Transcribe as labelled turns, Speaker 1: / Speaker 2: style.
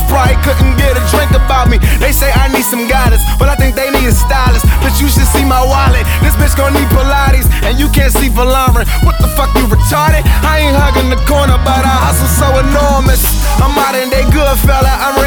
Speaker 1: Sprite, couldn't get a drink about me. They say I need some guidance, but I think they need a stylist. But you should see my wallet. This bitch gon' need Pilates, and you can't see for Lauren. What the fuck, you retarded? I ain't hugging the corner, but I hustle so enormous. I'm modern day good fella. I'm